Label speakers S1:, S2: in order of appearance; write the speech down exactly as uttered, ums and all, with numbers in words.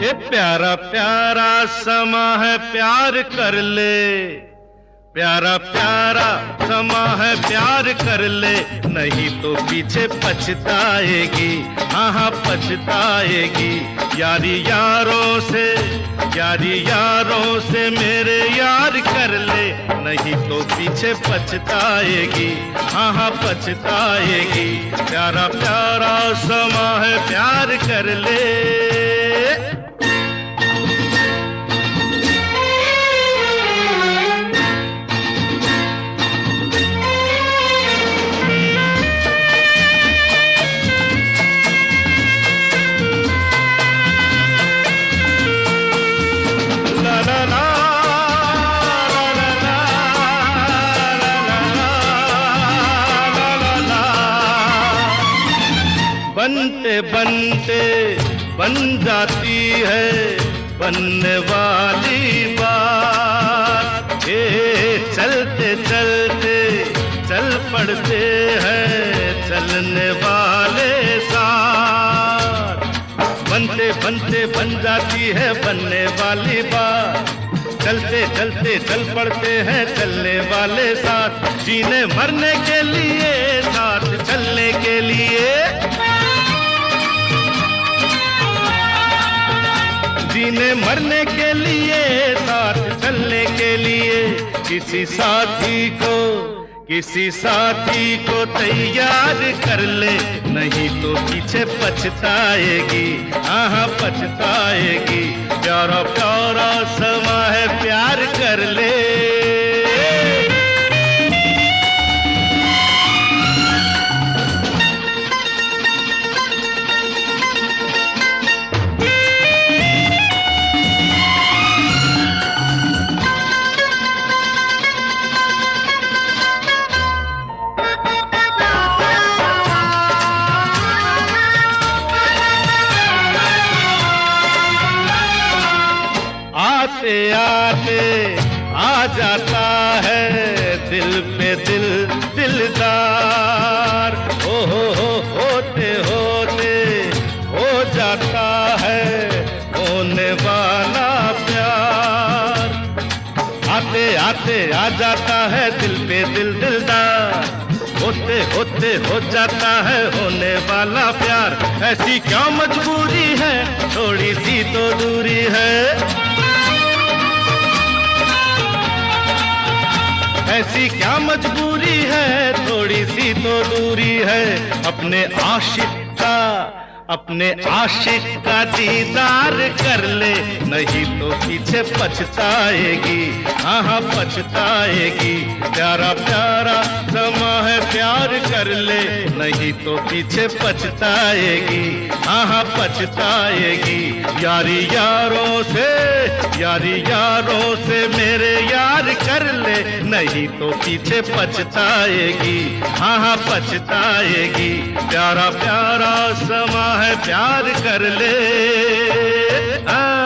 S1: ये प्यारा प्यारा समा है प्यार कर ले, प्यारा प्यारा समा है प्यार कर ले, नहीं तो पीछे पछताएगी, हाँ हाँ पछताएगी। यारी यारों से, यारी यारों से मेरे यार कर ले, नहीं तो पीछे पछताएगी, हाँ हाँ पछताएगी। प्यारा प्यारा समा है प्यार कर ले। बनते बनते बन जाती है बनने वाली बात, ये चलते चलते चल पड़ते हैं चलने वाले साथ। बनते बनते बन जाती है बनने वाली बात, चलते चलते चल पड़ते हैं चलने वाले साथ। जीने मरने के लिए साथ चलने के लिए, जीने मरने के लिए साथ चलने के लिए, किसी साथी को किसी साथी को तैयार कर ले, नहीं तो पीछे पछताएगी, हाँ हाँ पछताएगी। प्यारा प्यारा समा है प्यार कर ले। आते आते आ जाता है दिल पे दिल दिलदार, ओ हो हो होते होते हो जाता है होने वाला प्यार। आते आते आ जाता है दिल पे दिल दिलदार, होते होते हो जाता है होने वाला प्यार। ऐसी क्या मजबूरी है थोड़ी सी तो दूरी है, ऐसी क्या मजबूरी है थोड़ी सी तो दूरी है। अपने आशिक का अपने आशिक का दीदार कर ले, नहीं तो पीछे पछताएगी, हाँ हाँ पछताएगी। प्यारा प्यारा समा है प्यार कर ले, नहीं तो पीछे पछताएगी, हाँ हाँ पछताएगी। यारी यारों से यारी यारों से मेरे यार कर ले, नहीं तो पीछे पछताएगी, हाँ हाँ पछताएगी। प्यारा प्यारा समा है प्यार कर ले। आ